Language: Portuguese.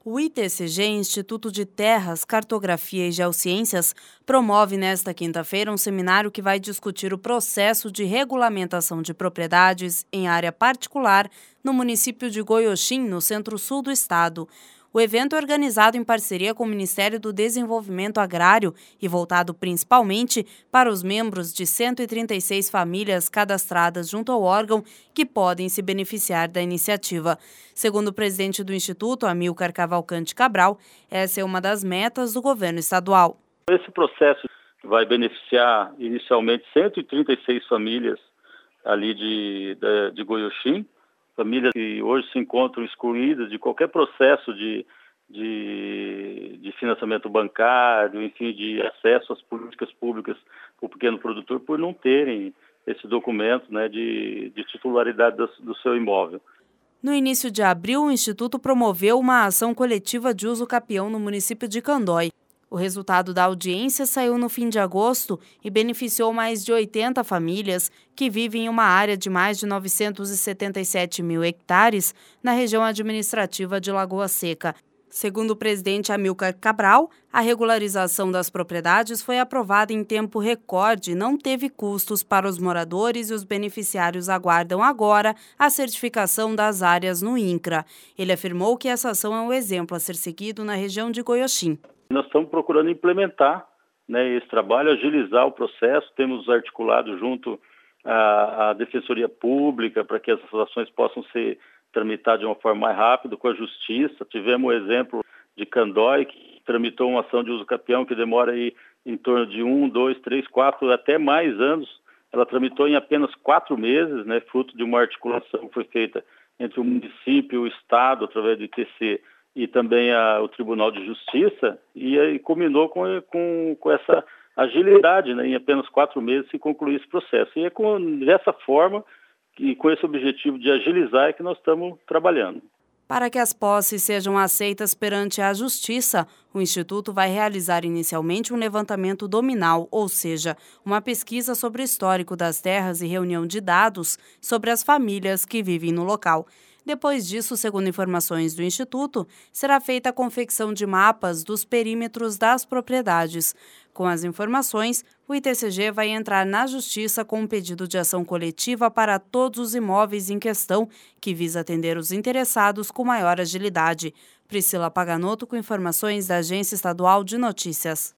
O ITCG, Instituto de Terras, Cartografia e Geociências, promove nesta quinta-feira um seminário que vai discutir o processo de regulamentação de propriedades em área particular no município de Goioxim, no centro-sul do estado. O evento é organizado em parceria com o Ministério do Desenvolvimento Agrário e voltado principalmente para os membros de 136 famílias cadastradas junto ao órgão que podem se beneficiar da iniciativa. Segundo o presidente do Instituto, Amilcar Cavalcante Cabral, essa é uma das metas do governo estadual. Esse processo vai beneficiar inicialmente 136 famílias ali de Goioxim, famílias que hoje se encontram excluídas de qualquer processo de financiamento bancário, enfim, de acesso às políticas públicas para o pequeno produtor por não terem esse documento, né, de titularidade do seu imóvel. No início de abril, o Instituto promoveu uma ação coletiva de uso capião no município de Candói. O resultado da audiência saiu no fim de agosto e beneficiou mais de 80 famílias que vivem em uma área de mais de 977 mil hectares na região administrativa de Lagoa Seca. Segundo o presidente Amilcar Cabral, a regularização das propriedades foi aprovada em tempo recorde e não teve custos para os moradores e os beneficiários aguardam agora a certificação das áreas no INCRA. Ele afirmou que essa ação é um exemplo a ser seguido na região de Goioxim. Nós estamos procurando implementar, né, esse trabalho, agilizar o processo, temos articulado junto à Defensoria Pública para que essas ações possam ser tramitadas de uma forma mais rápida com a Justiça. Tivemos o exemplo de Candói, que tramitou uma ação de uso capião que demora aí em torno de 1, 2, 3, 4, até mais anos. Ela tramitou em apenas 4 meses, né, fruto de uma articulação que foi feita entre o município e o Estado, através do ITC, e também o Tribunal de Justiça, e aí culminou com essa agilidade, né, em apenas 4 meses se concluir esse processo. E é dessa forma e com esse objetivo de agilizar é que nós estamos trabalhando. Para que as posses sejam aceitas perante a Justiça, o Instituto vai realizar inicialmente um levantamento dominal, ou seja, uma pesquisa sobre o histórico das terras e reunião de dados sobre as famílias que vivem no local. Depois disso, segundo informações do Instituto, será feita a confecção de mapas dos perímetros das propriedades. Com as informações, o ITCG vai entrar na Justiça com um pedido de ação coletiva para todos os imóveis em questão, que visa atender os interessados com maior agilidade. Priscila Paganotto com informações da Agência Estadual de Notícias.